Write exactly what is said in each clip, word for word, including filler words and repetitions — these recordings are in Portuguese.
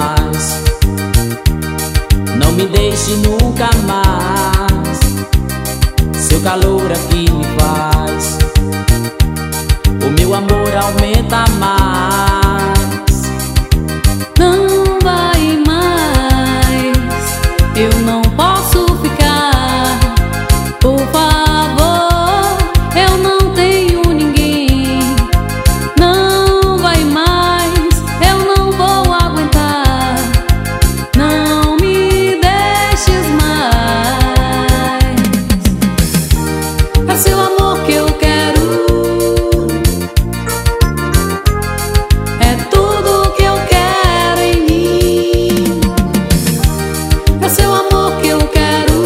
mais. Não me deixe nunca mais. Seu calor aqui me faz. O meu amor aumenta mais. Não vai mais, eu não posso ficar. Por favor, eu não tenho ninguém. Não vai mais, eu não vou aguentar. Não me deixes mais. É seu amor que eu quero. É tudo que eu quero em mim. É seu amor que eu quero.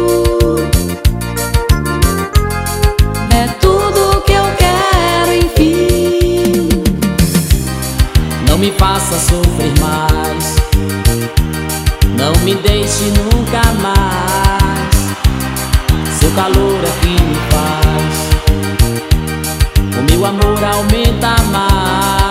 É tudo que eu quero, enfim. Não me faça sofrer mais. Não me deixe nunca mais. Seu calor aqui me faz. O meu amor aumenta mais.